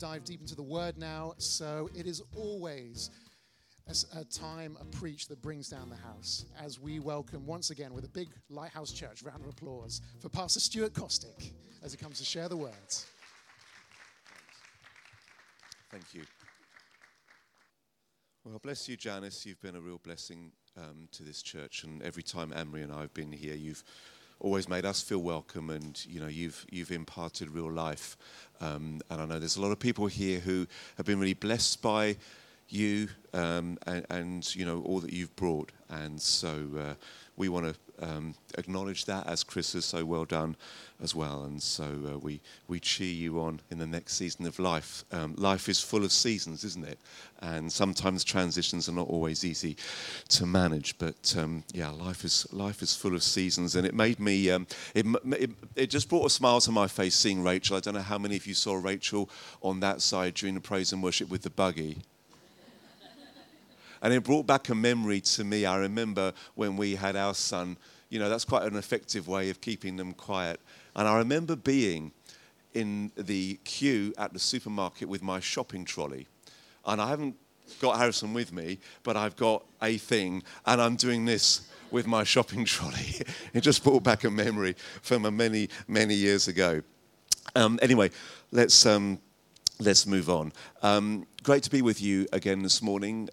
dive deep into the word now. So it is always a time, a preach that brings down the house as we welcome once again with a big Lighthouse Church round of applause for Pastor Stuart Costick as he comes to share the words. Thank you. Well, bless you, Janice. You've been a real blessing to this church, and every time Anne-Marie and I have been here, you've always made us feel welcome, and you've imparted real life. And I know there's a lot of people here who have been really blessed by you and all that you've brought, and so we want to acknowledge that, as Chris has so well done as well. And so we cheer you on in the next season of life. Life is full of seasons, isn't it? And sometimes transitions are not always easy to manage, but life is full of seasons. And it made me it just brought a smile to my face seeing Rachel. I don't know how many of you saw Rachel on that side during the praise and worship with the buggy. And it brought back a memory to me. I remember when we had our son, that's quite an effective way of keeping them quiet. And I remember being in the queue at the supermarket with my shopping trolley. And I haven't got Harrison with me, but I've got a thing, and I'm doing this with my shopping trolley. It just brought back a memory from many, many years ago. Anyway, let's move on. Great to be with you again this morning.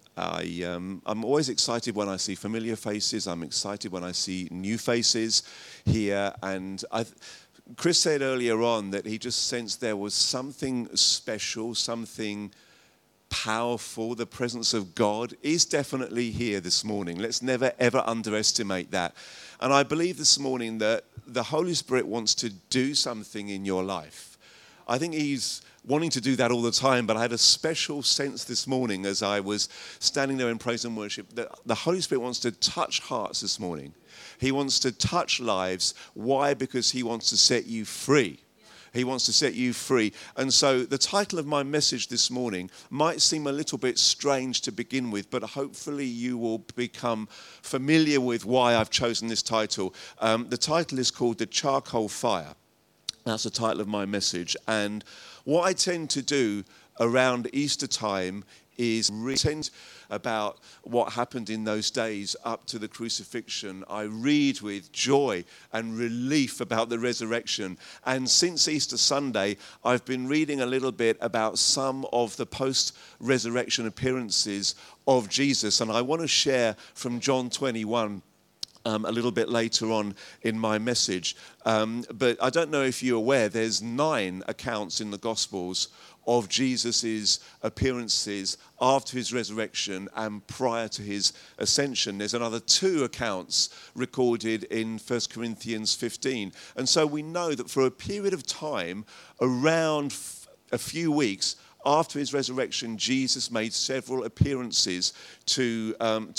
I'm always excited when I see familiar faces. I'm excited when I see new faces here. And Chris said earlier on that he just sensed there was something special, something powerful. The presence of God is definitely here this morning. Let's never, ever underestimate that. And I believe this morning that the Holy Spirit wants to do something in your life. I think he's wanting to do that all the time, but I had a special sense this morning as I was standing there in praise and worship that the Holy Spirit wants to touch hearts this morning. He wants to touch lives. Why? Because he wants to set you free. He wants to set you free. And so the title of my message this morning might seem a little bit strange to begin with, but hopefully you will become familiar with why I've chosen this title. The title is called The Charcoal Fire. That's the title of my message. And what I tend to do around Easter time is read about what happened in those days up to the crucifixion. I read with joy and relief about the resurrection. And since Easter Sunday, I've been reading a little bit about some of the post-resurrection appearances of Jesus. And I want to share from John 21 a little bit later on in my message. But I don't know if you're aware, there's 9 accounts in the Gospels of Jesus' appearances after his resurrection and prior to his ascension. There's another 2 accounts recorded in 1 Corinthians 15. And so we know that for a period of time, around a few weeks after his resurrection, Jesus made several appearances to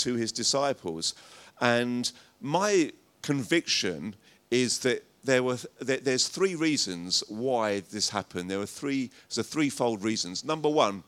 his disciples. And my conviction is that there's 3 reasons why this happened. There's a threefold reasons. Number 1,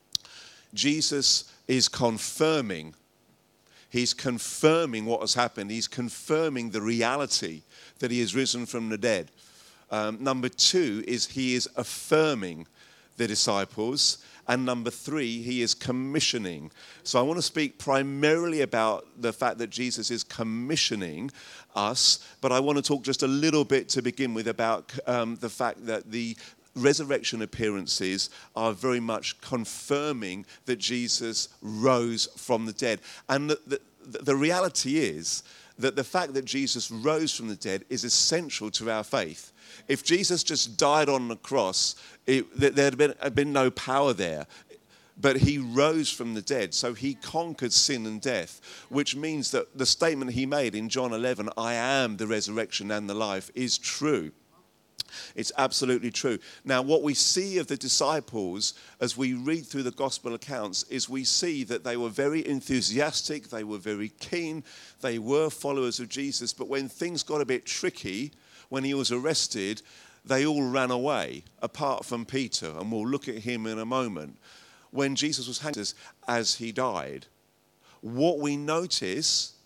Jesus is confirming. He's confirming what has happened. He's confirming the reality that he has risen from the dead. Number 2 is he is affirming the disciples. And number 3, he is commissioning. So I want to speak primarily about the fact that Jesus is commissioning us, but I want to talk just a little bit to begin with about the fact that the resurrection appearances are very much confirming that Jesus rose from the dead. And the reality is that the fact that Jesus rose from the dead is essential to our faith. If Jesus just died on the cross, there had been no power there. But he rose from the dead, so he conquered sin and death, which means that the statement he made in John 11, I am the resurrection and the life, is true. It's absolutely true. Now, what we see of the disciples as we read through the gospel accounts is we see that they were very enthusiastic, they were very keen, they were followers of Jesus, but when things got a bit tricky, when he was arrested, they all ran away, apart from Peter, and we'll look at him in a moment. When Jesus was hanged as he died, what we notice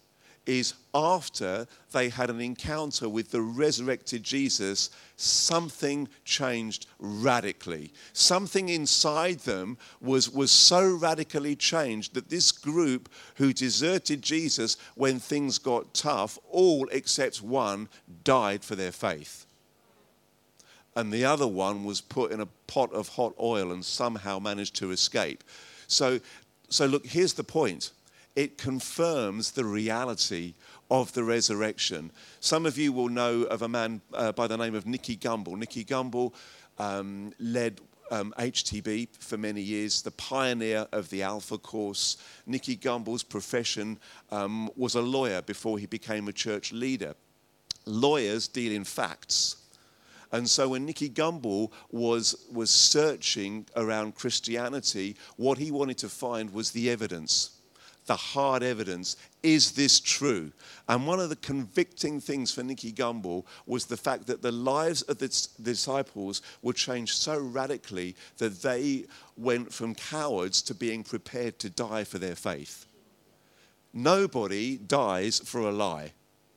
is after they had an encounter with the resurrected Jesus, something changed radically. Something inside them was so radically changed that this group who deserted Jesus when things got tough, all except one, died for their faith. And the other one was put in a pot of hot oil and somehow managed to escape. So look, here's the point. It confirms the reality of the resurrection. Some of you will know of a man by the name of Nicky Gumbel. Nicky Gumbel led HTB for many years, the pioneer of the Alpha course. Nicky Gumbel's profession was a lawyer before he became a church leader. Lawyers deal in facts. And so when Nicky Gumbel was searching around Christianity, what he wanted to find was the evidence, the hard evidence. Is this true? And one of the convicting things for Nicky Gumbel was the fact that the lives of the disciples were changed so radically that they went from cowards to being prepared to die for their faith. Nobody dies for a lie.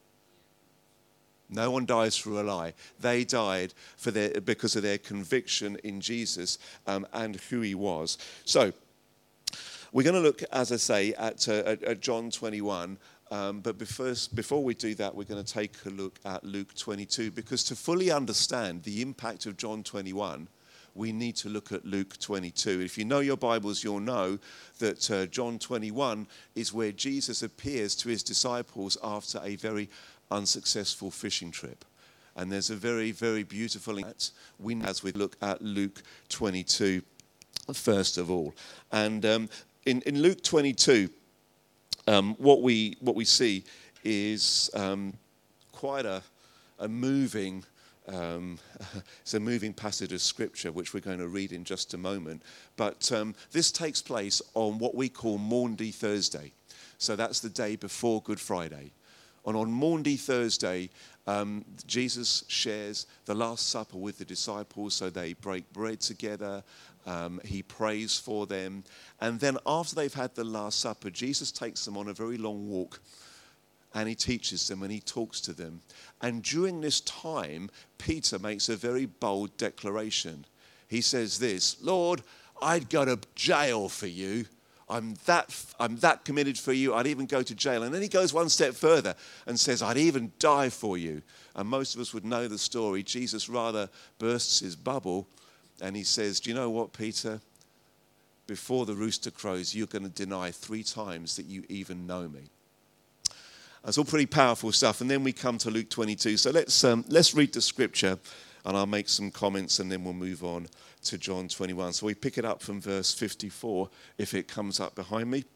No one dies for a lie. They died because of their conviction in Jesus and who he was. So we're going to look, as I say, at John 21. But before we do that, we're going to take a look at Luke 22. Because to fully understand the impact of John 21, we need to look at Luke 22. If you know your Bibles, you'll know that John 21 is where Jesus appears to his disciples after a very unsuccessful fishing trip. And there's a very, very beautiful as we look at Luke 22 first of all. And in Luke 22, what we see is quite a moving it's a moving passage of scripture which we're going to read in just a moment. But this takes place on what we call Maundy Thursday. So that's the day before Good Friday. And on Maundy Thursday, Jesus shares the Last Supper with the disciples, so they break bread together. He prays for them. And then after they've had the Last Supper, Jesus takes them on a very long walk, and he teaches them and he talks to them. And during this time, Peter makes a very bold declaration. He says this, "Lord, I'd go to jail for you. I'm that committed for you, I'd even go to jail." And then he goes one step further and says, "I'd even die for you." And most of us would know the story. Jesus rather bursts his bubble and he says, "Do you know what, Peter? Before the rooster crows, you're going to deny 3 times that you even know me." That's all pretty powerful stuff. And then we come to Luke 22. So let's read the scripture, and I'll make some comments, and then we'll move on to John 21. So we pick it up from verse 54, if it comes up behind me.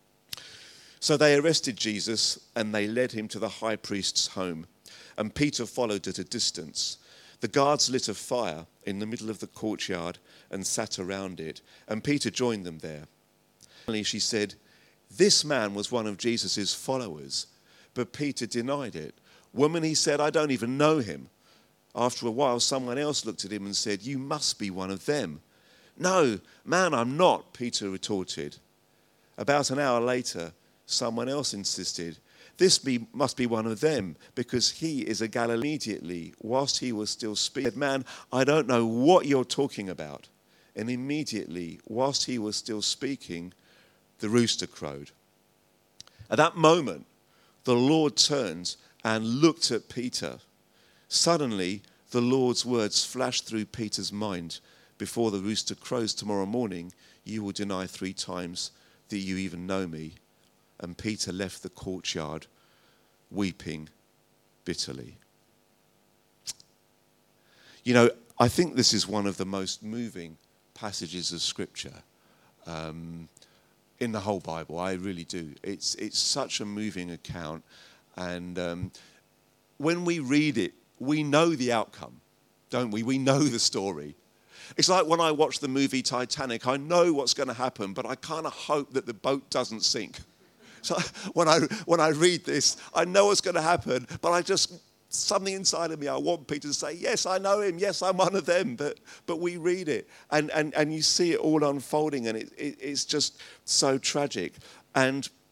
"So they arrested Jesus, and they led him to the high priest's home. And Peter followed at a distance. The guards lit a fire in the middle of the courtyard and sat around it. And Peter joined them there. Finally, she said, 'This man was one of Jesus' followers.' But Peter denied it. 'Woman,' he said, 'I don't even know him.' After a while, someone else looked at him and said, 'You must be one of them.' 'No, man, I'm not,' Peter retorted. About an hour later, someone else insisted, 'This must be one of them, because he is a Galilean.' Immediately, whilst he was still speaking, he said, 'Man, I don't know what you're talking about.' And immediately, whilst he was still speaking, the rooster crowed. At that moment, the Lord turned and looked at Peter. Suddenly, the Lord's words flashed through Peter's mind. 'Before the rooster crows tomorrow morning, you will deny 3 times that you even know me.' And Peter left the courtyard, weeping bitterly." You know, I think this is one of the most moving passages of Scripture in the whole Bible. I really do. It's such a moving account. And when we read it, we know the outcome, don't we? We know the story. It's like when I watch the movie Titanic, I know what's going to happen, but I kind of hope that the boat doesn't sink. So when I read this, I know what's going to happen, but something inside of me, I want Peter to say, "Yes, I know him. Yes, I'm one of them." But we read it, and you see it all unfolding, and it's just so tragic. And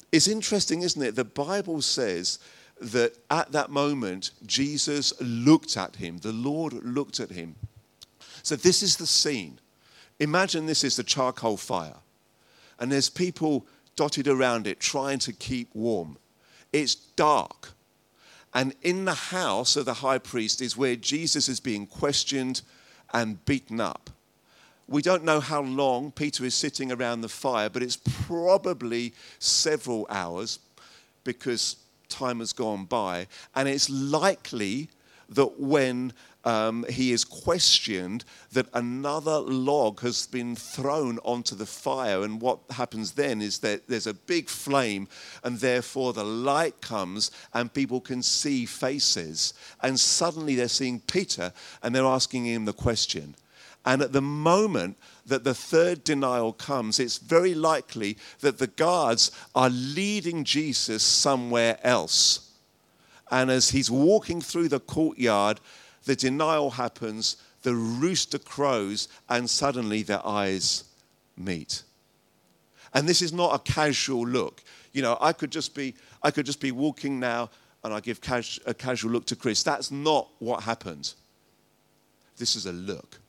It's interesting, isn't it? The Bible says that at that moment, Jesus looked at him. The Lord looked at him. So this is the scene. Imagine this is the charcoal fire. And there's people dotted around it trying to keep warm. It's dark. And in the house of the high priest is where Jesus is being questioned and beaten up. We don't know how long Peter is sitting around the fire, but it's probably several hours because time has gone by. And it's likely that when he is questioned, that another log has been thrown onto the fire. And what happens then is that there's a big flame, and therefore the light comes and people can see faces. And suddenly they're seeing Peter and they're asking him the question. And at the moment that the third denial comes, it's very likely that the guards are leading Jesus somewhere else. And as he's walking through the courtyard, the denial happens, the rooster crows, and suddenly their eyes meet. And this is not a casual look. You know, I could just be walking now and I give a casual look to Chris. That's not what happened. This is a look.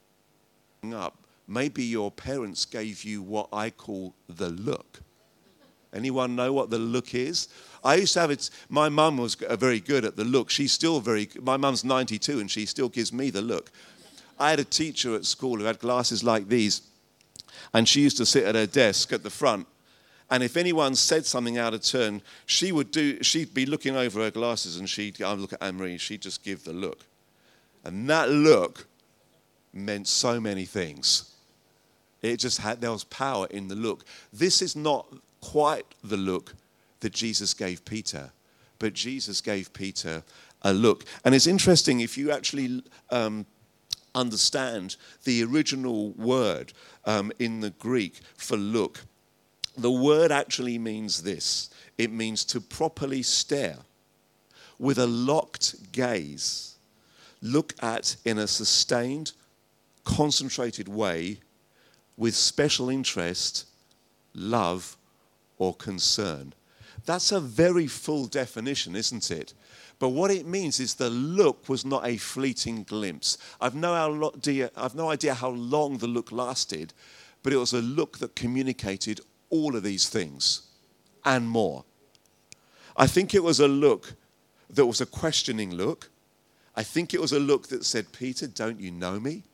Up, maybe your parents gave you what I call the look. Anyone know what the look is? I used to have it. My mum was very good at the look. She's still my mum's 92 and she still gives me the look. I had a teacher at school who had glasses like these, and she used to sit at her desk at the front, and if anyone said something out of turn, she'd be looking over her glasses and I'd look at Anne-Marie, she'd just give the look. And that look meant so many things. There was power in the look. This is not quite the look that Jesus gave Peter, but Jesus gave Peter a look. And it's interesting, if you actually understand the original word in the Greek for look, the word actually means this. It means to properly stare with a locked gaze, look at in a sustained, concentrated way with special interest, love, or concern. That's a very full definition, isn't it? But what it means is the look was not a fleeting glimpse. I've no idea how long the look lasted, but it was a look that communicated all of these things and more. I think it was a look that was a questioning look. I think it was a look that said, Peter, don't you know me?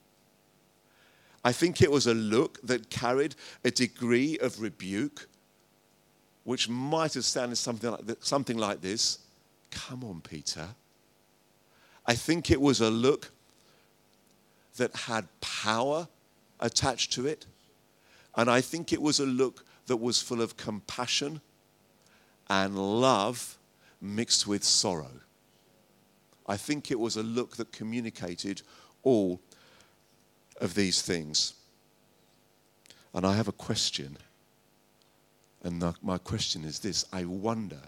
I think it was a look that carried a degree of rebuke, which might have sounded something like this. Come on, Peter. I think it was a look that had power attached to it. And I think it was a look that was full of compassion and love mixed with sorrow. I think it was a look that communicated all of these things. And I have a question. And my question is this. I wonder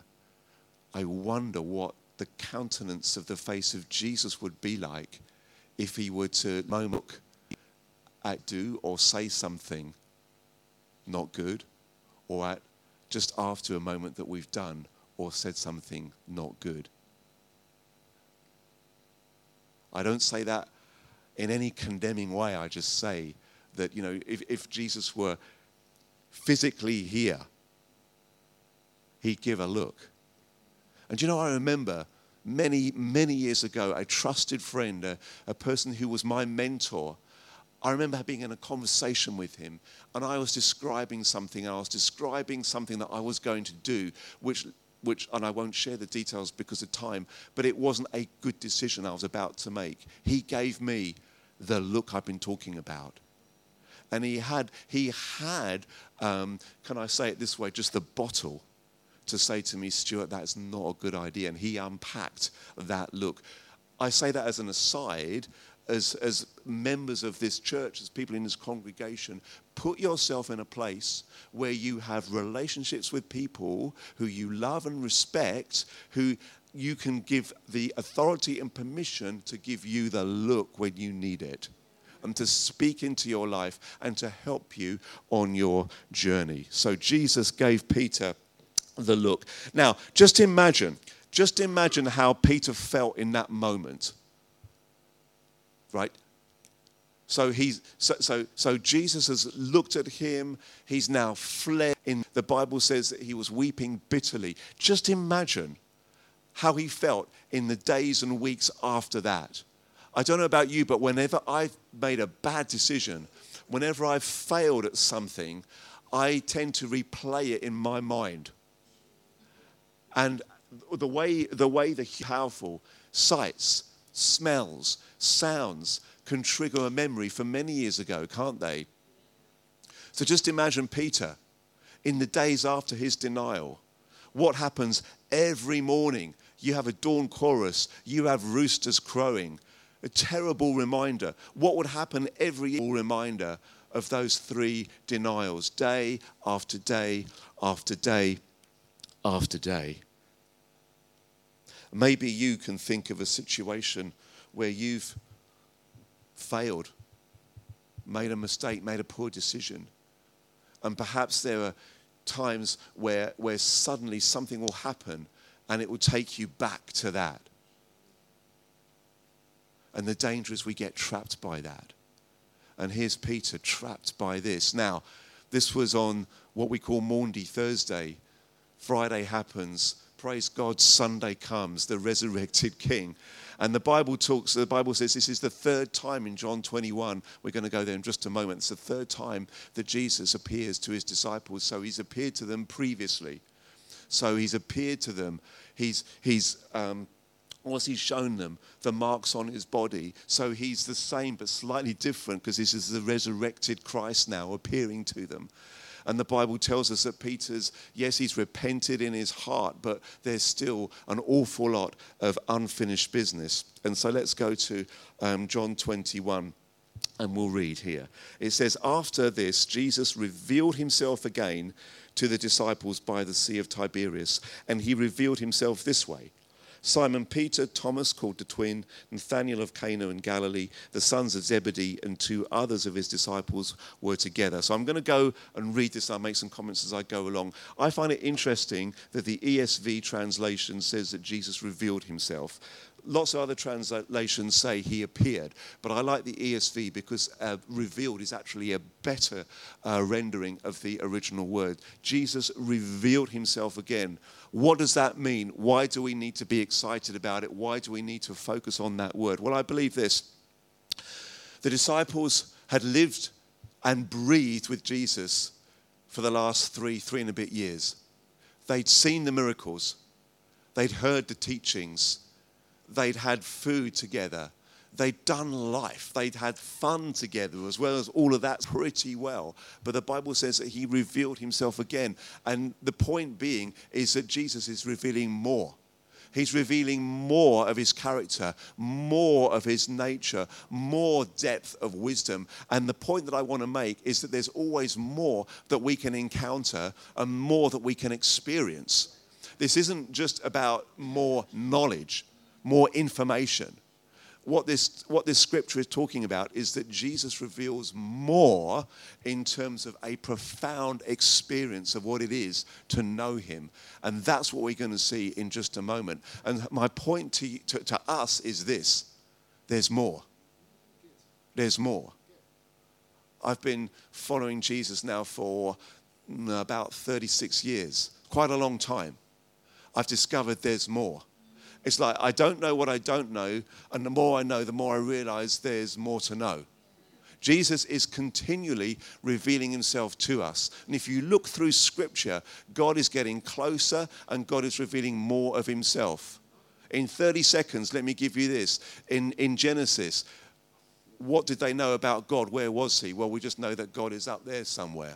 what the countenance of the face of Jesus would be like if he were to look at do or say something not good, or at just after a moment that we've done or said something not good. I don't say that in any condemning way. I just say that, you know, if Jesus were physically here, he'd give a look. And you know, I remember many, many years ago, a trusted friend, a person who was my mentor, I remember being in a conversation with him, and I was describing something that I was going to do, which, and I won't share the details because of time, but it wasn't a good decision I was about to make. He gave me the look I've been talking about. And he had, can I say it this way, just the bottle to say to me, Stuart, that's not a good idea. And he unpacked that look. I say that as an aside, as members of this church, as people in this congregation, put yourself in a place where you have relationships with people who you love and respect, who you can give the authority and permission to give you the look when you need it, and to speak into your life and to help you on your journey. So Jesus gave Peter the look. Now, just imagine how Peter felt in that moment, right? So Jesus has looked at him. He's now fled. The Bible says that he was weeping bitterly. Just imagine how he felt in the days and weeks after that. I don't know about you, but whenever I've made a bad decision, whenever I've failed at something, I tend to replay it in my mind. And the way the powerful sights, smells, sounds can trigger a memory from many years ago, can't they? So just imagine Peter in the days after his denial. What happens every morning? You have a dawn chorus. You have roosters crowing. A terrible reminder. What would happen every reminder of those 3 denials, day after day after day after day? Maybe you can think of a situation where you've failed, made a mistake, made a poor decision. And perhaps there are times where suddenly something will happen and it will take you back to that. And the danger is we get trapped by that. And here's Peter trapped by this. Now, this was on what we call Maundy Thursday. Friday happens. Praise God, Sunday comes, the resurrected King. And the Bible says this is the 3rd time in John 21. We're going to go there in just a moment. It's the 3rd time that Jesus appears to his disciples. So he's appeared to them previously. So he's appeared to them. He's shown them the marks on his body. So he's the same but slightly different because this is the resurrected Christ now appearing to them. And the Bible tells us that he's repented in his heart, but there's still an awful lot of unfinished business. And so let's go to John 21, and we'll read here. It says, after this, Jesus revealed himself again to the disciples by the Sea of Tiberias, and he revealed himself this way. Simon Peter, Thomas called the twin, Nathanael of Cana in Galilee, the sons of Zebedee, and 2 others of his disciples were together. So I'm going to go and read this. I'll make some comments as I go along. I find it interesting that the ESV translation says that Jesus revealed himself. Lots of other translations say he appeared, but I like the ESV because revealed is actually a better rendering of the original word. Jesus revealed himself again. What does that mean? Why do we need to be excited about it? Why do we need to focus on that word? Well, I believe this. The disciples had lived and breathed with Jesus for the last three and a bit years. They'd seen the miracles. They'd heard the teachings. They'd had food together. They'd done life. They'd had fun together as well as all of that pretty well. But the Bible says that he revealed himself again. And the point being is that Jesus is revealing more. He's revealing more of his character, more of his nature, more depth of wisdom. And the point that I want to make is that there's always more that we can encounter and more that we can experience. This isn't just about more knowledge, more information. What this scripture is talking about is that Jesus reveals more in terms of a profound experience of what it is to know him. And that's what we're going to see in just a moment. And my point to us is this. There's more. There's more. I've been following Jesus now for about 36 years, quite a long time. I've discovered there's more. It's like I don't know what I don't know, and the more I know, the more I realize there's more to know. Jesus is continually revealing himself to us. And if you look through Scripture, God is getting closer and God is revealing more of himself. In 30 seconds, let me give you this. In Genesis, what did they know about God? Where was he? Well, we just know that God is up there somewhere.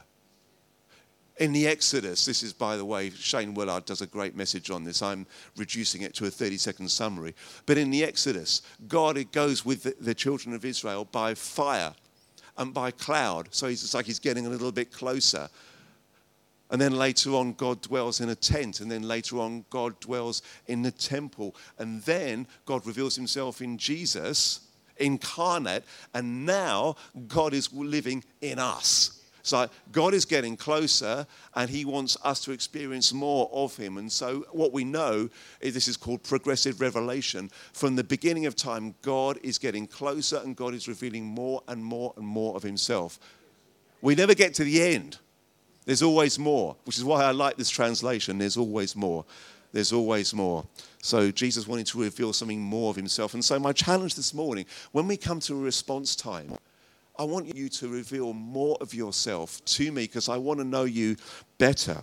In the Exodus, this is, by the way, Shane Willard does a great message on this. I'm reducing it to a 30-second summary. But in the Exodus, God goes with the children of Israel by fire and by cloud. So it's like he's getting a little bit closer. And then later on, God dwells in a tent. And then later on, God dwells in the temple. And then God reveals himself in Jesus, incarnate. And now God is living in us. It's like God is getting closer and he wants us to experience more of him. And so what we know is this is called progressive revelation. From the beginning of time, God is getting closer and God is revealing more and more and more of himself. We never get to the end. There's always more, which is why I like this translation. There's always more. There's always more. So Jesus wanted to reveal something more of himself. And so my challenge this morning, when we come to a response time, I want you to reveal more of yourself to me because I want to know you better.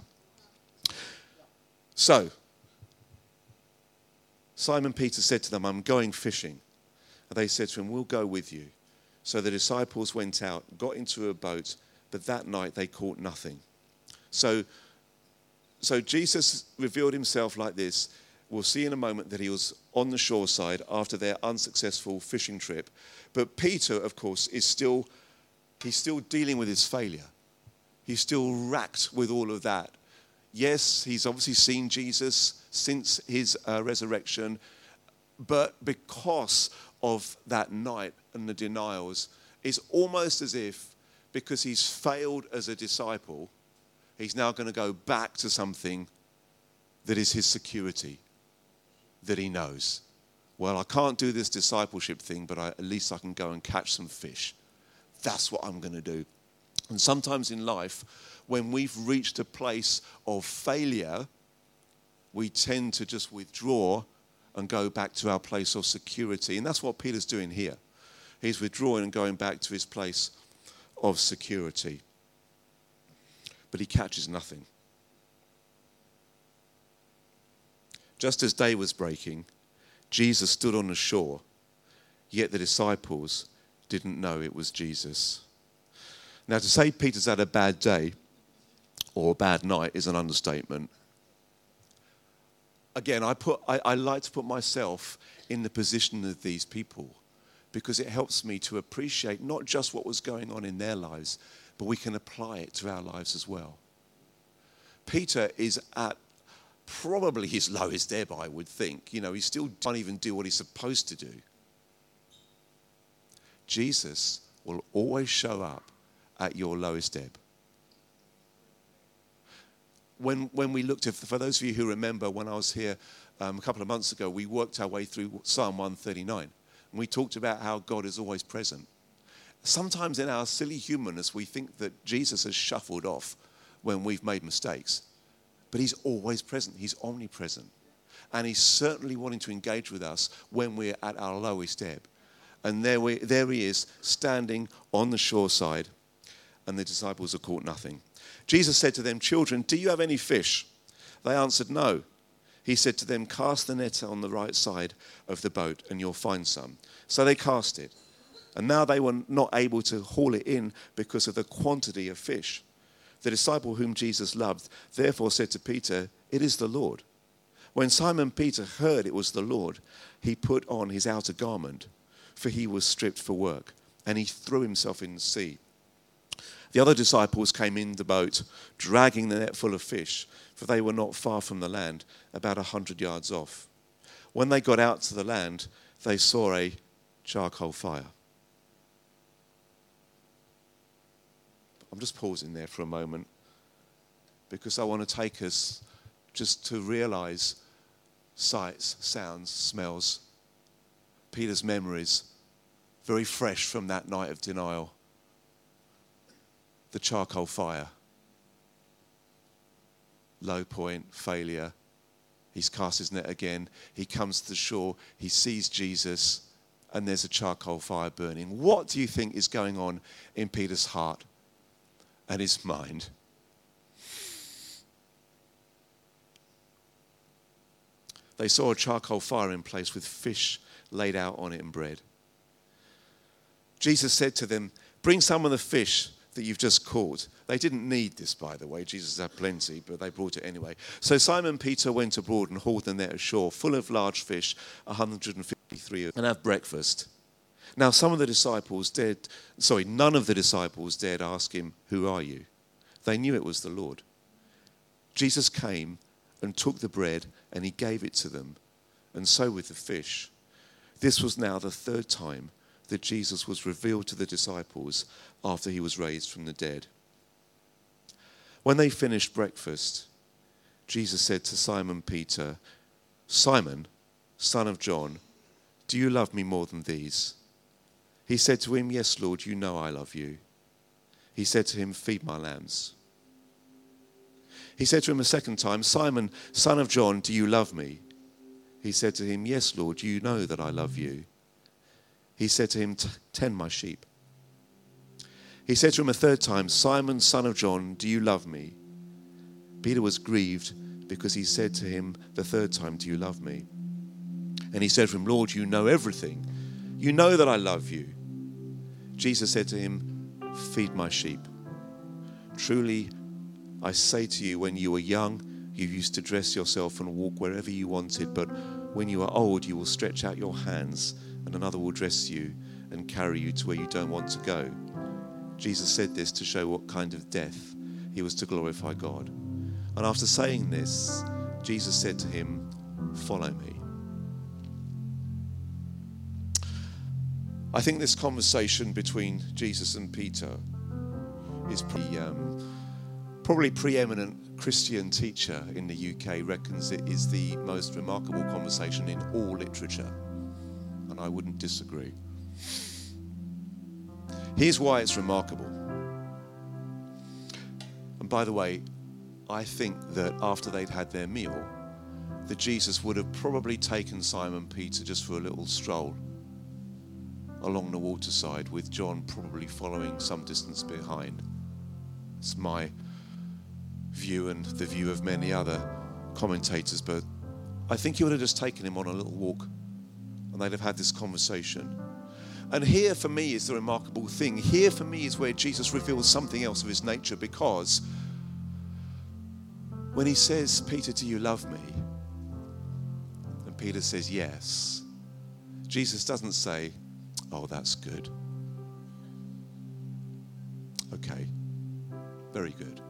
So, Simon Peter said to them, I'm going fishing. And they said to him, we'll go with you. So the disciples went out, got into a boat, but that night they caught nothing. So Jesus revealed himself like this. We'll see in a moment that he was on the shore side after their unsuccessful fishing trip. But Peter, of course, he's still dealing with his failure. He's still racked with all of that. Yes, he's obviously seen Jesus since his resurrection, but because of that night and the denials, it's almost as if because he's failed as a disciple, he's now going to go back to something that is his security, that he knows. Well, I can't do this discipleship thing, but at least I can go and catch some fish. That's what I'm going to do. And sometimes in life, when we've reached a place of failure, we tend to just withdraw and go back to our place of security. And that's what Peter's doing here. He's withdrawing and going back to his place of security. But he catches nothing. Just as day was breaking, Jesus stood on the shore, yet the disciples didn't know it was Jesus. Now, to say Peter's had a bad day or a bad night is an understatement. Again, I like to put myself in the position of these people because it helps me to appreciate not just what was going on in their lives, but we can apply it to our lives as well. Peter is at probably his lowest ebb, I would think. He still can't even do what he's supposed to do. Jesus will always show up at your lowest ebb. When we looked at, for those of you who remember, when I was here a couple of months ago, we worked our way through Psalm 139. And we talked about how God is always present. Sometimes in our silly humanness, we think that Jesus has shuffled off when we've made mistakes. But he's always present. He's omnipresent. And he's certainly wanting to engage with us when we're at our lowest ebb. And there he is, standing on the shore side, and the disciples have caught nothing. Jesus said to them, children, do you have any fish? They answered, no. He said to them, cast the net on the right side of the boat, and you'll find some. So they cast it. And now they were not able to haul it in because of the quantity of fish. The disciple whom Jesus loved therefore said to Peter, it is the Lord. When Simon Peter heard it was the Lord, he put on his outer garment, for he was stripped for work, and he threw himself in the sea. The other disciples came in the boat, dragging the net full of fish, for they were not far from the land, about 100 yards off. When they got out to the land, they saw a charcoal fire. I'm just pausing there for a moment because I want to take us just to realize sights, sounds, smells, Peter's memories, very fresh from that night of denial. The charcoal fire. Low point, failure. He's cast his net again. He comes to the shore. He sees Jesus, and there's a charcoal fire burning. What do you think is going on in Peter's heart and his mind? They saw a charcoal fire in place with fish laid out on it and bread. Jesus said to them, bring some of the fish that you've just caught. They didn't need this, by the way. Jesus had plenty, but they brought it anyway. So Simon Peter went abroad and hauled the net ashore, full of large fish, 153 of them, and have breakfast. Now none of the disciples dared ask him, who are you? They knew it was the Lord. Jesus came and took the bread and he gave it to them, and so with the fish. This was now the third time that Jesus was revealed to the disciples after he was raised from the dead. When they finished breakfast, Jesus said to Simon Peter, "Simon, son of John, do you love me more than these?" He said to him, "Yes, Lord, you know I love you." He said to him, "Feed my lambs." He said to him a second time, "Simon, son of John, do you love me?" He said to him, "Yes, Lord, you know that I love you." He said to him, "Tend my sheep." He said to him a third time, "Simon, son of John, do you love me?" Peter was grieved because he said to him the third time, "Do you love me?" And he said to him, "Lord, you know everything. You know that I love you." Jesus said to him, "Feed my sheep. Truly, I say to you, when you were young, you used to dress yourself and walk wherever you wanted, but when you are old, you will stretch out your hands, and another will dress you and carry you to where you don't want to go." Jesus said this to show what kind of death he was to glorify God. And after saying this, Jesus said to him, "Follow me." I think this conversation between Jesus and Peter is probably preeminent Christian teacher in the UK reckons it is the most remarkable conversation in all literature. And I wouldn't disagree. Here's why it's remarkable. And by the way, I think that after they'd had their meal, that Jesus would have probably taken Simon Peter just for a little stroll along the waterside, with John probably following some distance behind. It's my view and the view of many other commentators, but I think he would have just taken him on a little walk and they'd have had this conversation. And here for me is the remarkable thing. Here for me is where Jesus reveals something else of his nature, because when he says, "Peter, do you love me?" and Peter says, "Yes," Jesus doesn't say, "Oh, that's good. Okay, very good."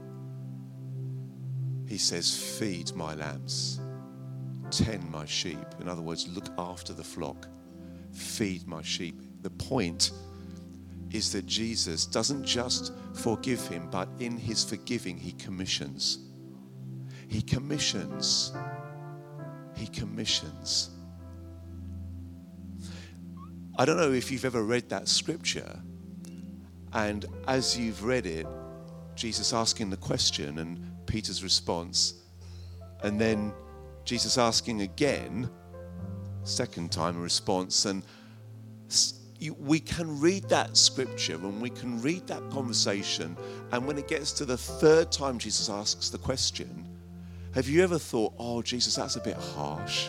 He says, "Feed my lambs, tend my sheep." In other words, look after the flock, feed my sheep. The point is that Jesus doesn't just forgive him, but in his forgiving, he commissions. He commissions. He commissions. I don't know if you've ever read that scripture, and as you've read it, Jesus asking the question and Peter's response, and then Jesus asking again, second time a response, and we can read that scripture and we can read that conversation, and when it gets to the third time Jesus asks the question, have you ever thought, "Oh, Jesus, that's a bit harsh"?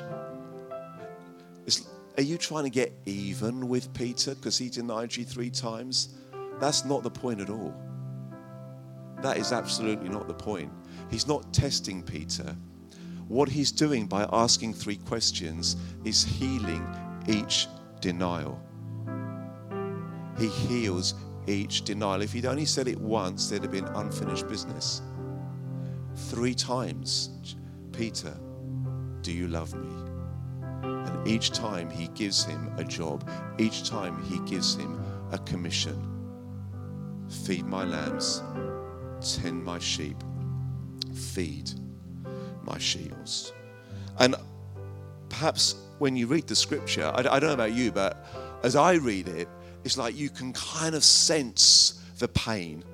Are you trying to get even with Peter because he denied you 3 times? That's not the point at all. That is absolutely not the point. He's not testing Peter. What he's doing by asking 3 questions is healing each denial. He heals each denial. If he'd only said it once, there'd have been unfinished business. 3 times, "Peter, do you love me?" And each time he gives him a job. Each time he gives him a commission. Feed my lambs, tend my sheep, feed my sheep. And perhaps when you read the scripture, I don't know about you, but as I read it, it's like you can kind of sense the pain.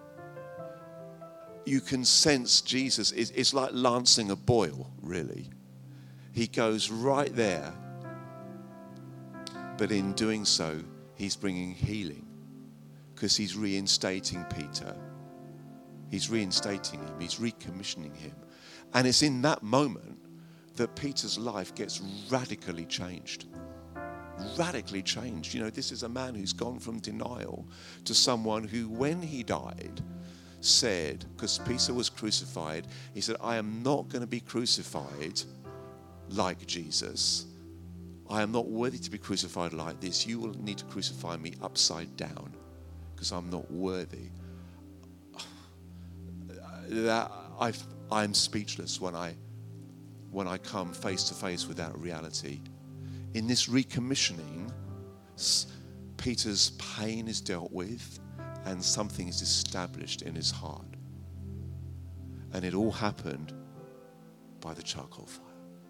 You can sense Jesus. It's like lancing a boil, really. He goes right there, but in doing so, he's bringing healing because he's reinstating Peter. He's reinstating him. He's recommissioning him. And it's in that moment that Peter's life gets radically changed. Radically changed. You know, this is a man who's gone from denial to someone who, when he died, said, because Peter was crucified, he said, "I am not going to be crucified like Jesus. I am not worthy to be crucified like this. You will need to crucify me upside down because I'm not worthy." I'm speechless when I come face to face with that reality. In this recommissioning, Peter's pain is dealt with and something is established in his heart. And it all happened by the charcoal fire.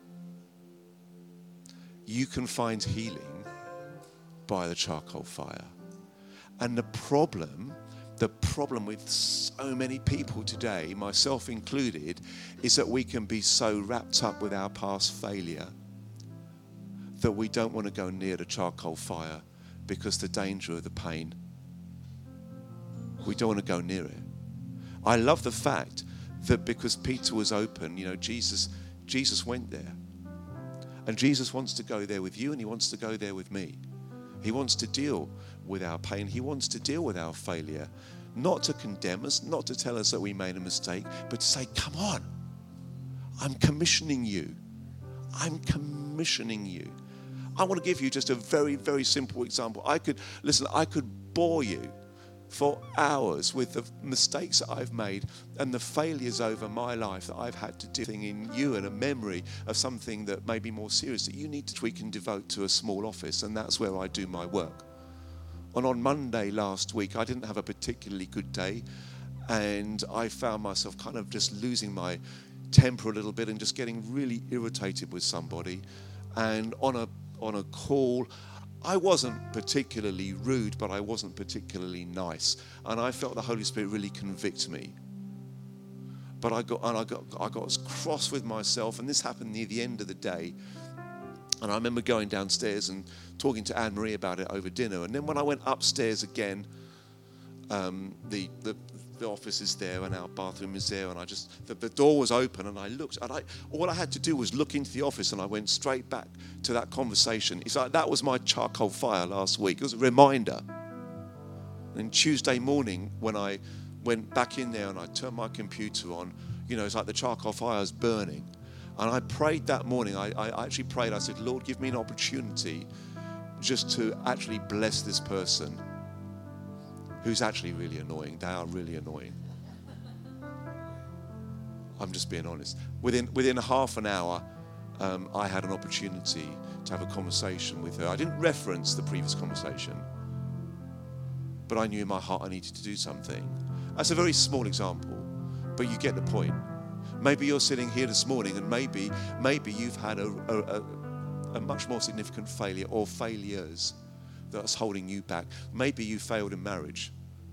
You can find healing by the charcoal fire. And the problem with so many people today, myself included, is that we can be so wrapped up with our past failure that we don't want to go near the charcoal fire because the danger of the pain. We don't want to go near it. I love the fact that because Peter was open, Jesus went there. And Jesus wants to go there with you, and he wants to go there with me. He wants to deal with our pain. He wants to deal with our failure. Not to condemn us, not to tell us that we made a mistake, but to say, come on, I'm commissioning you. I'm commissioning you. I want to give you just a very, very simple example. I could bore you for hours with the mistakes that I've made and the failures over my life that I've had to do in you, and a memory of something that may be more serious that you need to tweak and devote to a small office, and that's where I do my work. And on Monday last week, I didn't have a particularly good day, and I found myself kind of just losing my temper a little bit and just getting really irritated with somebody. And on a call, I wasn't particularly rude, but I wasn't particularly nice. And I felt the Holy Spirit really convict me. But I got as cross with myself, and this happened near the end of the day. And I remember going downstairs and talking to Anne-Marie about it over dinner. And then when I went upstairs again, the office is there and our bathroom is there, and the door was open, and I looked, and all I had to do was look into the office, and I went straight back to that conversation. It's like that was my charcoal fire last week. It was a reminder. And Tuesday morning, when I went back in there and I turned my computer on, it's like the charcoal fire is burning. And I prayed that morning. I actually prayed. I said, Lord, give me an opportunity just to actually bless this person who's actually really annoying. They are really annoying. I'm just being honest. Within half an hour, I had an opportunity to have a conversation with her. I didn't reference the previous conversation, but I knew in my heart I needed to do something. That's a very small example, but you get the point. Maybe you're sitting here this morning, and maybe you've had a much more significant failure or failures that's holding you back. Maybe you failed in marriage.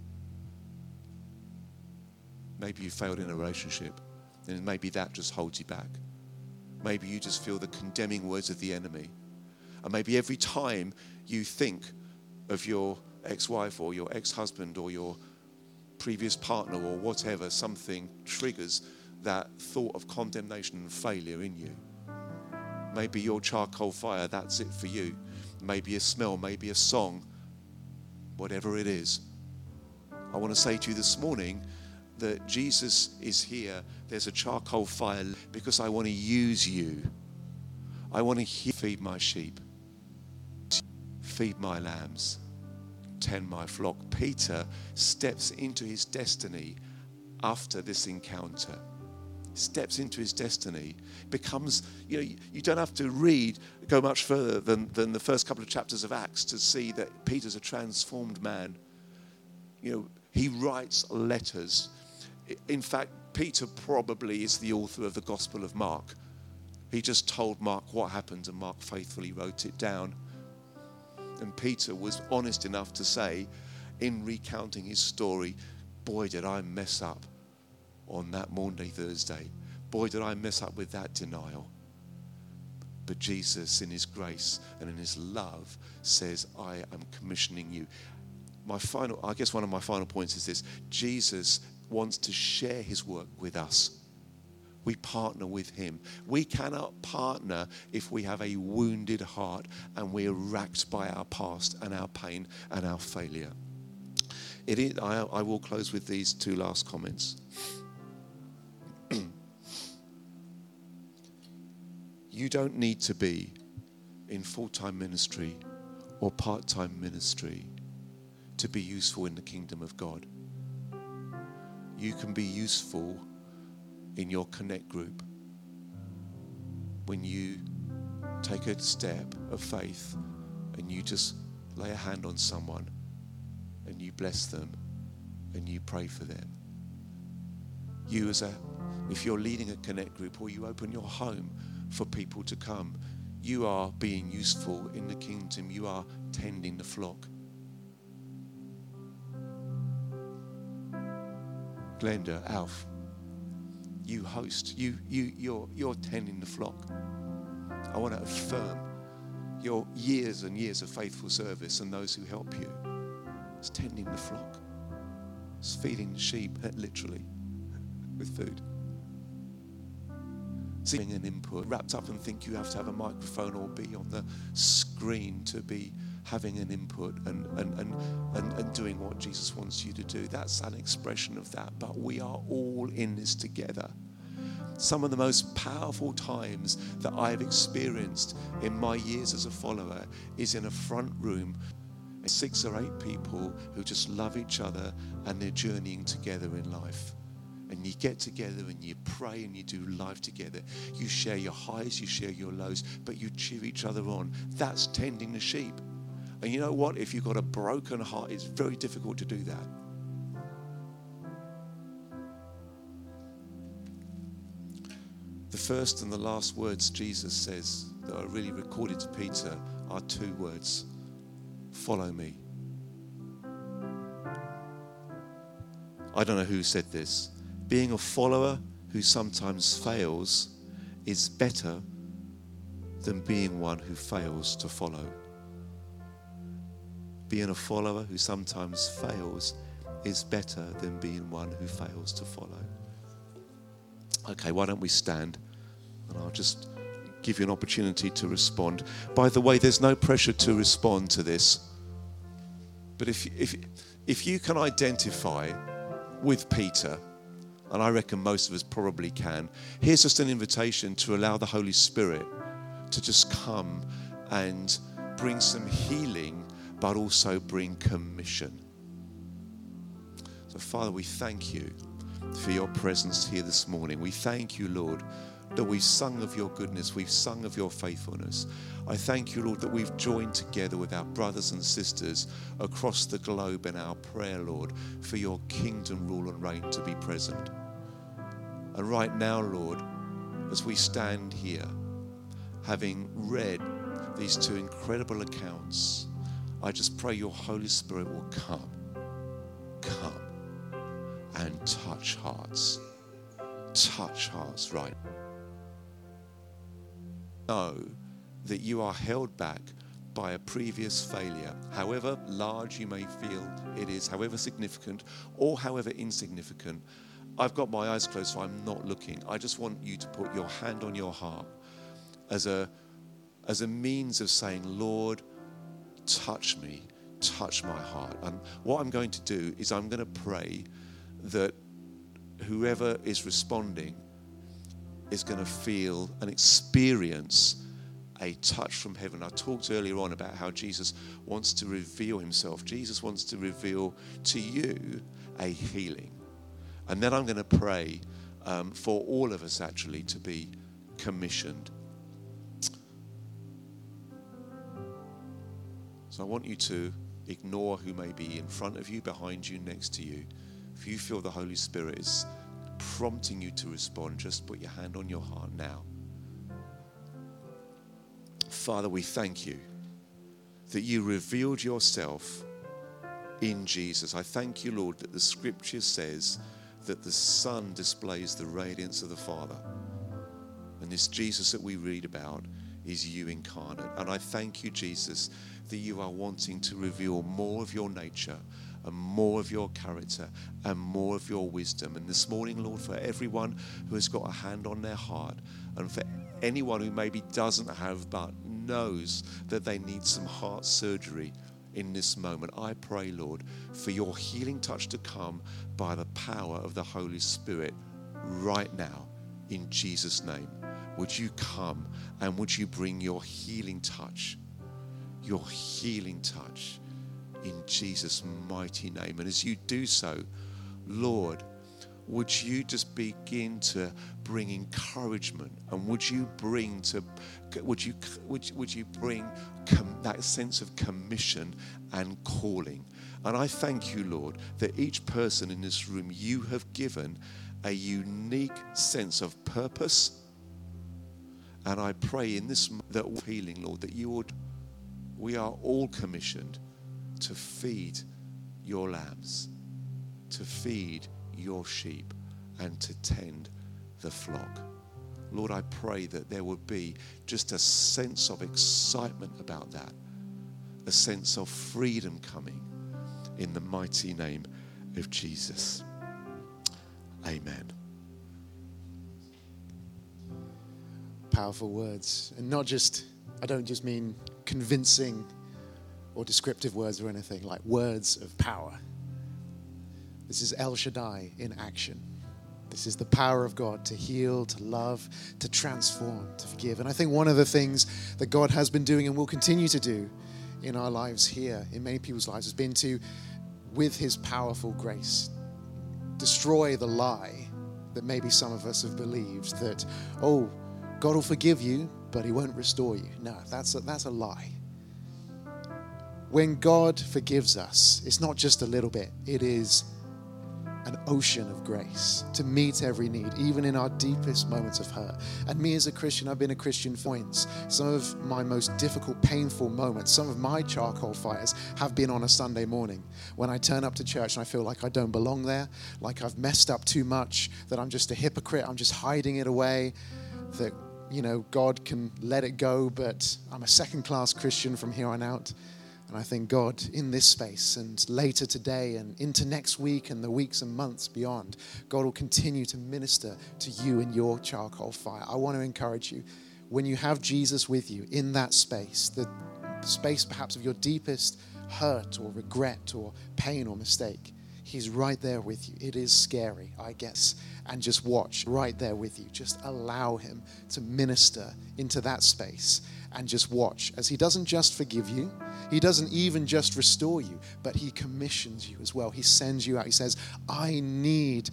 Maybe you failed in a relationship, and maybe that just holds you back. Maybe you just feel the condemning words of the enemy. And maybe every time you think of your ex-wife or your ex-husband or your previous partner or whatever, something triggers that thought of condemnation and failure in you. Maybe your charcoal fire, that's it for you. Maybe a smell, maybe a song, whatever it is. I want to say to you this morning that Jesus is here. There's a charcoal fire because I want to use you. I want to feed my sheep, feed my lambs, tend my flock. Peter steps into his destiny after this encounter. Steps into his destiny, becomes, you don't have to go much further than the first couple of chapters of Acts to see that Peter's a transformed man. He writes letters. In fact, Peter probably is the author of the Gospel of Mark. He just told Mark what happened, and Mark faithfully wrote it down. And Peter was honest enough to say, in recounting his story, boy, did I mess up on that Maundy Thursday. Boy, did I mess up with that denial. But Jesus, in his grace and in his love, says, I am commissioning you. One of my final points is this. Jesus wants to share his work with us. We partner with him. We cannot partner if we have a wounded heart and we're racked by our past and our pain and our failure. I will close with these two last comments. You don't need to be in full-time ministry or part-time ministry to be useful in the kingdom of God. You can be useful in your connect group when you take a step of faith and you just lay a hand on someone and you bless them and you pray for them. if you're leading a Connect group or you open your home for people to come, you are being useful in the kingdom. You are tending the flock. Glenda, Alf, you host. You're tending the flock. I want to affirm your years and years of faithful service and those who help you. It's tending the flock. It's feeding the sheep, literally, with food. Seeing an input, wrapped up and think you have to have a microphone or be on the screen to be having an input and doing what Jesus wants you to do. That's an expression of that, but we are all in this together. Some of the most powerful times that I've experienced in my years as a follower is in a front room, 6 or 8 people who just love each other and they're journeying together in life. And you get together and you pray and you do life together. You share your highs, you share your lows, but you cheer each other on. That's tending the sheep. And you know what? If you've got a broken heart, it's very difficult to do that. The first and the last words Jesus says that are really recorded to Peter are 2 words. Follow me. I don't know who said this. Being a follower who sometimes fails is better than being one who fails to follow. Being a follower who sometimes fails is better than being one who fails to follow. Okay, why don't we stand? And I'll just give you an opportunity to respond. By the way, there's no pressure to respond to this. But if you can identify with Peter, and I reckon most of us probably can, here's just an invitation to allow the Holy Spirit to just come and bring some healing, but also bring commission. So, Father, we thank you for your presence here this morning. We thank you, Lord, that we've sung of your goodness, we've sung of your faithfulness. I thank you, Lord, that we've joined together with our brothers and sisters across the globe in our prayer, Lord, for your kingdom rule and reign to be present. And right now, Lord, as we stand here, having read these 2 incredible accounts, I just pray your Holy Spirit will come and touch hearts right now. Know that you are held back by a previous failure, however large you may feel it is, however significant or however insignificant. I've got my eyes closed, so I'm not looking. I just want you to put your hand on your heart as a means of saying, Lord, touch me, touch my heart. And what I'm going to do is I'm going to pray that whoever is responding is going to feel and experience a touch from heaven. I talked earlier on about how Jesus wants to reveal himself. Jesus wants to reveal to you a healing. And then I'm going to pray for all of us actually to be commissioned. So I want you to ignore who may be in front of you, behind you, next to you. If you feel the Holy Spirit is prompting you to respond, just put your hand on your heart now. Father, we thank you that you revealed yourself in Jesus. I thank you, Lord, that the scripture says that the Son displays the radiance of the Father. And this Jesus that we read about is you incarnate. And I thank you, Jesus, that you are wanting to reveal more of your nature and more of your character and more of your wisdom. And this morning, Lord, for everyone who has got a hand on their heart and for anyone who maybe doesn't have but knows that they need some heart surgery in this moment, I pray, Lord, for your healing touch to come by the power of the Holy Spirit right now in Jesus' name. Would you come and would you bring your healing touch in Jesus' mighty name. And as you do so, Lord, would you just begin to bring encouragement, and would you bring that sense of commission and calling. And I thank you, Lord, that each person in this room you have given a unique sense of purpose. And I pray in this that healing, Lord, that we are all commissioned to feed your lambs, to feed your sheep, and to tend the flock. Lord, I pray that there would be just a sense of excitement about that, a sense of freedom coming in the mighty name of Jesus. Amen. Powerful words. And I don't just mean convincing or descriptive words or anything, like words of power. This is El Shaddai in action. This is the power of God to heal, to love, to transform, to forgive. And I think one of the things that God has been doing and will continue to do in our lives here, in many people's lives, has been to, with his powerful grace, destroy the lie that maybe some of us have believed that, oh, God will forgive you, but he won't restore you. No, that's a lie. When God forgives us, it's not just a little bit. It is an ocean of grace to meet every need, even in our deepest moments of hurt. And me as a Christian, I've been a Christian for points. Some of my most difficult, painful moments, some of my charcoal fires have been on a Sunday morning when I turn up to church and I feel like I don't belong there, like I've messed up too much, that I'm just a hypocrite, I'm just hiding it away, that, God can let it go, but I'm a second-class Christian from here on out. And I think God, in this space and later today and into next week and the weeks and months beyond, God will continue to minister to you in your charcoal fire. I want to encourage you, when you have Jesus with you in that space, the space perhaps of your deepest hurt or regret or pain or mistake, he's right there with you. It is scary, I guess. And just watch right there with you. Just allow him to minister into that space and just watch as he doesn't just forgive you. He doesn't even just restore you, but he commissions you as well. He sends you out. He says, I need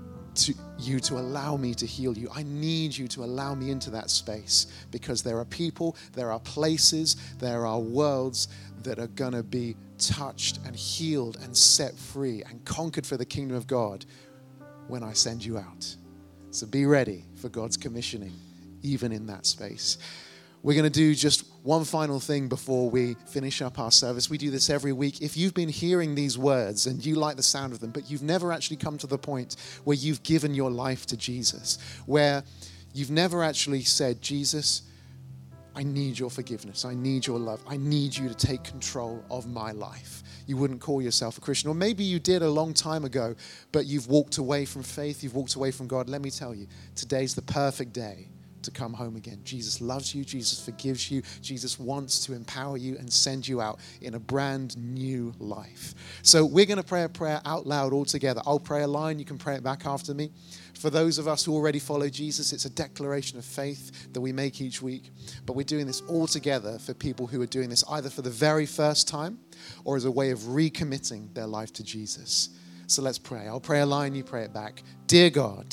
you to allow me to heal you. I need you to allow me into that space, because there are people, there are places, there are worlds that are going to be touched and healed and set free and conquered for the kingdom of God when I send you out. So be ready for God's commissioning, even in that space. We're going to do just one final thing before we finish up our service. We do this every week. If you've been hearing these words and you like the sound of them, but you've never actually come to the point where you've given your life to Jesus, where you've never actually said, Jesus, I need your forgiveness. I need your love. I need you to take control of my life. You wouldn't call yourself a Christian. Or maybe you did a long time ago, but you've walked away from faith. You've walked away from God. Let me tell you, today's the perfect day to come home again. Jesus loves you. Jesus forgives you. Jesus wants to empower you and send you out in a brand new life. So we're going to pray a prayer out loud all together. I'll pray a line. You can pray it back after me. For those of us who already follow Jesus, it's a declaration of faith that we make each week. But we're doing this all together for people who are doing this either for the very first time or as a way of recommitting their life to Jesus. So let's pray. I'll pray a line. You pray it back. Dear God,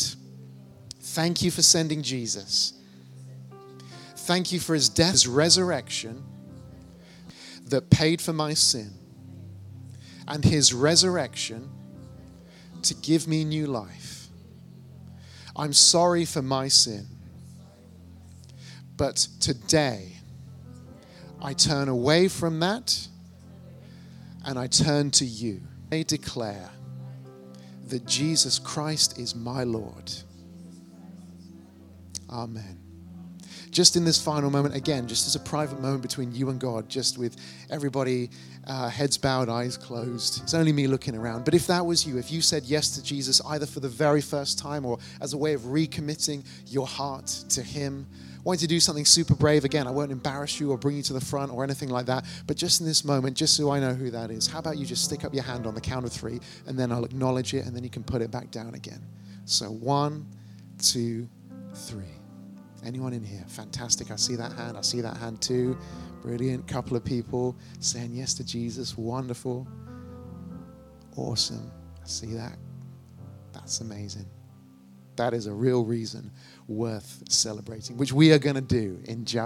thank you for sending Jesus. Thank you for his death, his resurrection that paid for my sin, and his resurrection to give me new life. I'm sorry for my sin, but today I turn away from that and I turn to you. I declare that Jesus Christ is my Lord. Amen. Just in this final moment, again, just as a private moment between you and God, just with everybody, heads bowed, eyes closed. It's only me looking around. But if that was you, if you said yes to Jesus either for the very first time or as a way of recommitting your heart to him, I want you to do something super brave. Again, I won't embarrass you or bring you to the front or anything like that. But just in this moment, just so I know who that is, how about you just stick up your hand on the count of 3, and then I'll acknowledge it, and then you can put it back down again. So 1, 2, 3. Anyone in here? Fantastic. I see that hand. I see that hand too. Brilliant. Couple of people saying yes to Jesus. Wonderful. Awesome. I see that. That's amazing. That is a real reason worth celebrating, which we are going to do in just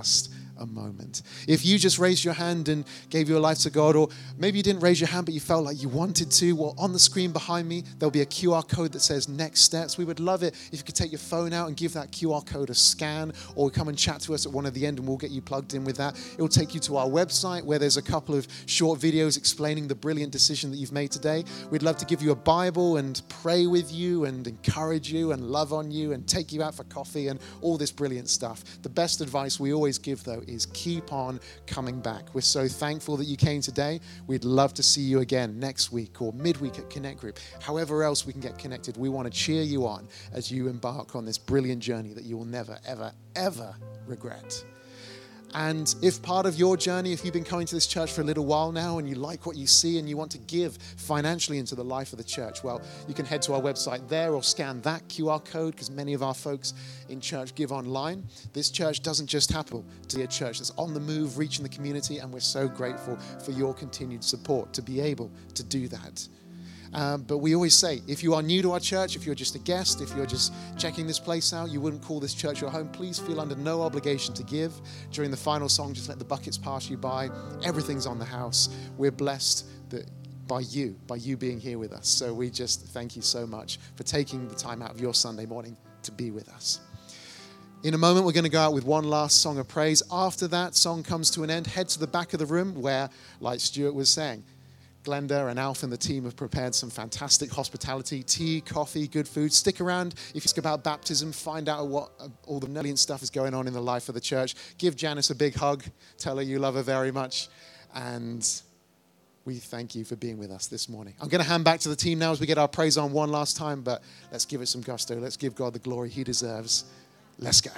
a moment. If you just raised your hand and gave your life to God, or maybe you didn't raise your hand but you felt like you wanted to, well, on the screen behind me, there'll be a QR code that says Next Steps. We would love it if you could take your phone out and give that QR code a scan, or come and chat to us at one of the end and we'll get you plugged in with that. It will take you to our website where there's a couple of short videos explaining the brilliant decision that you've made today. We'd love to give you a Bible and pray with you and encourage you and love on you and take you out for coffee and all this brilliant stuff. The best advice we always give, though, is keep on coming back. We're so thankful that you came today. We'd love to see you again next week or midweek at Connect Group. However else we can get connected, we want to cheer you on as you embark on this brilliant journey that you will never, ever, ever regret. And if part of your journey, if you've been coming to this church for a little while now and you like what you see and you want to give financially into the life of the church, well, you can head to our website there or scan that QR code, because many of our folks in church give online. This church doesn't just happen to be a church that's on the move, reaching the community, and we're so grateful for your continued support to be able to do that. But we always say, if you are new to our church, if you're just a guest, if you're just checking this place out, you wouldn't call this church your home, please feel under no obligation to give. During the final song, just let the buckets pass you by. Everything's on the house. We're blessed by you being here with us. So we just thank you so much for taking the time out of your Sunday morning to be with us. In a moment, we're going to go out with one last song of praise. After that song comes to an end, head to the back of the room where, like Stuart was saying, Glenda and Alf and the team have prepared some fantastic hospitality, tea, coffee, good food. Stick around if you ask about baptism, find out what all the brilliant stuff is going on in the life of the church. Give Janice a big hug. Tell her you love her very much. And we thank you for being with us this morning. I'm going to hand back to the team now as we get our praise on one last time, but let's give it some gusto. Let's give God the glory he deserves. Let's go.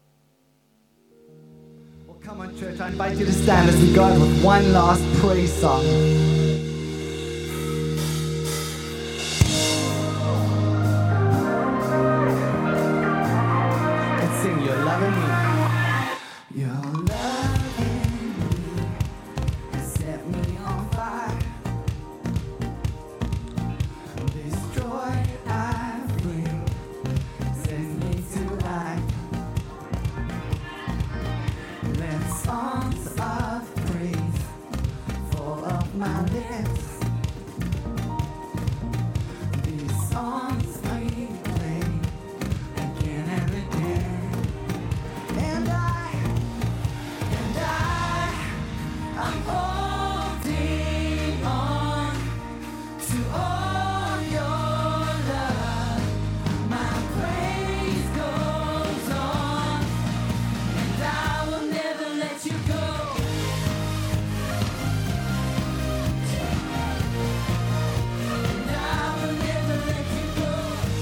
Well, come on, church. I invite you to stand as we go out with one last praise song. Sing, you're loving me. You're loving me. You set me on fire. Destroy, I bring. Send me to life. Let songs of praise fall off my lips. These songs we play again and again. I'm holding on to all your love. My praise goes on, and I will never let you go. And I will never let you go.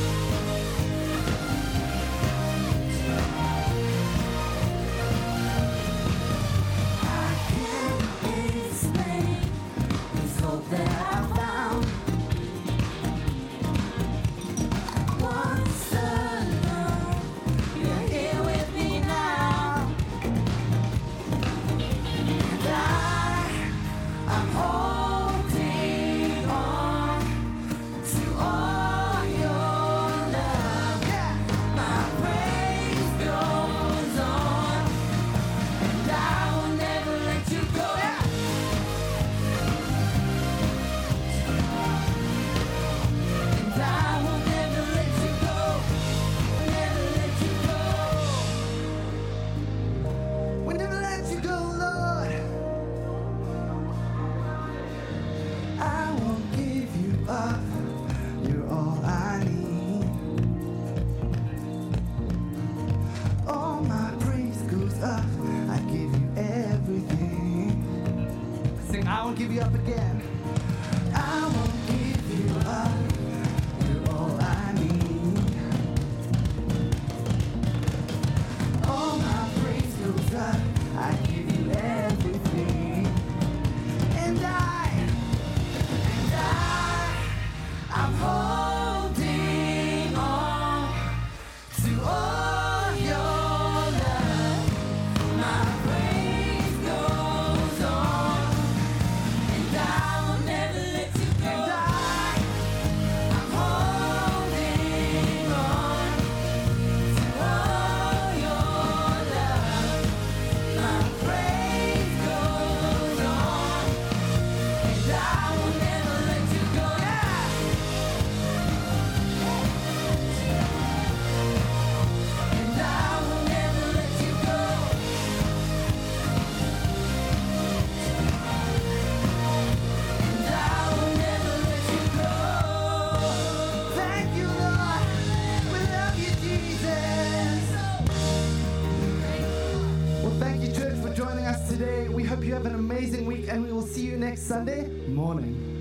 That I found once alone, you're here with me now, and I'm holding on to all your love. Yeah. My praise goes on, and I will never let you go. Yeah. I will never let you go, never let you go. We'll never let you go, Lord. I won't give you up. You're all I need. All my praise goes up. I give you everything. Sing, I won't give you up again. I won't give you up. All I need. All my praise goes up. I give you everything. And I'm holding on to all your love. My praise goes on, and I will today. We hope you have an amazing week, and we will see you next Sunday morning.